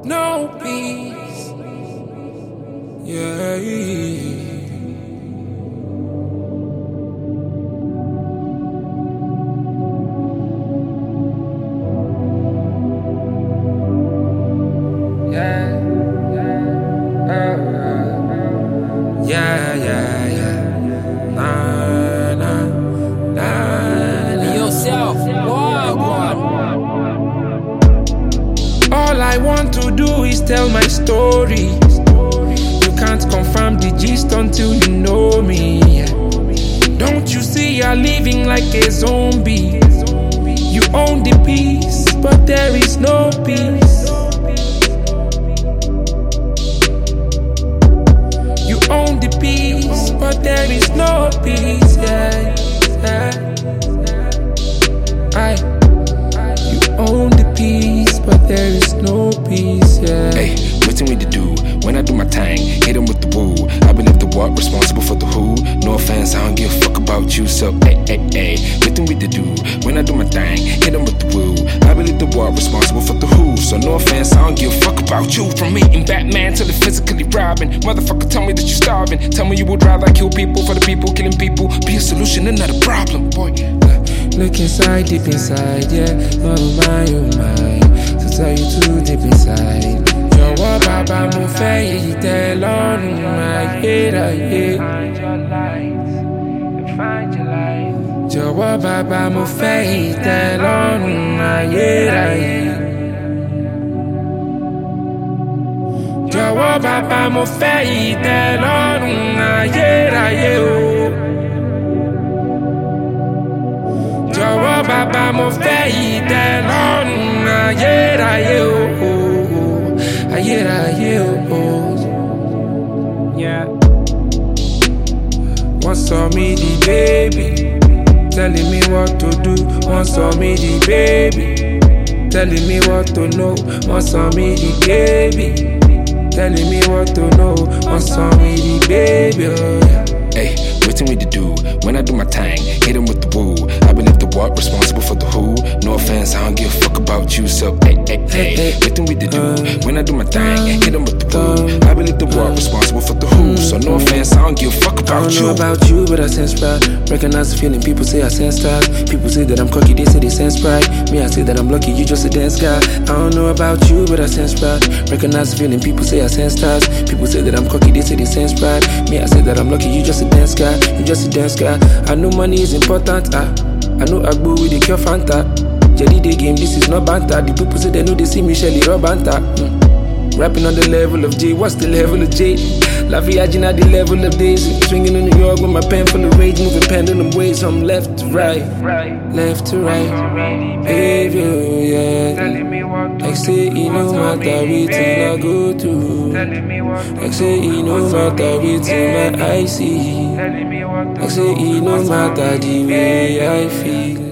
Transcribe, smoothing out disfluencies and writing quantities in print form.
no peace. Yeah. Yourself, one. All I want to do is tell my story. You can't confirm the gist until you know me. Don't you see you're living like a zombie? You own the peace, but there is no peace. You own the peace, but there is no peace. You own the peace, but there is no peace. Hey, what's we to do when I do my thing? Hit 'em with the woo. I believe the what responsible for the who. No offense, I don't give a fuck about you. So hey, what's we to do when I do my thing? Hit 'em with the woo. I believe the what responsible for the who. So no offense, I don't give a fuck about you. From meeting Batman to the physically robbing. Motherfucker, tell me that you starving. Tell me you would rather kill people for the people killing people. Be a solution and not a problem, boy. Look inside, deep inside, yeah. Oh my, to tell you too deep inside. Jọ̀wọ́ bàbá mo fẹ́ èyí tẹ́ lọ́rùn ayérayé. Jọ̀wọ́ bàbá mo fẹ́ èyí tẹ́ lọ́rùn ayérayé. Jọ̀wọ́ bàbá mo fẹ́ èyí tẹ́ lọ́rùn ayérayé o. Jọ̀wọ́ bàbá mo fẹ́ yìí tẹ́ lọ́rùn ayérayé o, ayérayé o. Wọ́n sọ mí di baby, telling me what to do. Wọ́n sọ mí di baby, telling me what to know. Wọ́n sọ mí di baby, telling me what to know. Wọ́n sọ mí di baby, oh yeah. Hey, what's we to do when I do my thing? Hit 'em with the woo. I believe the what responsible for the who. No offense, I don't give a fuck about you. So hey, what's we to do when I do my thing? Hit 'em with the woo. I believe the what responsible for the who. So no offense, I don't give a fuck about you. I don't know about you, but I sense pride. Recognize the feeling. People say I sense stars. People say that I'm cocky. They say they sense pride. Me, I say that I'm lucky. You just a dance guy. I don't know about you, but I sense pride. Recognize the feeling. People say I sense stars. People say that I'm cocky. They say they sense pride. Me, I say that I'm lucky. You just a dance guy. You just a dance guy. I know money is important. I know Agbo with the cure Fanta. Jelly the game, this is not banter. The people say they know they see me Shelly Robanta. Rapping on the level of J, what's the level of J? La Viagina, the level of Daisy. Swinging in New York with my pen full of rage. Moving pendulum ways from left to right. Left to right. Behavior, yeah. Like say you know matter everything I go through. Like say you know matter everything my I see. Like say you know matter the way I feel.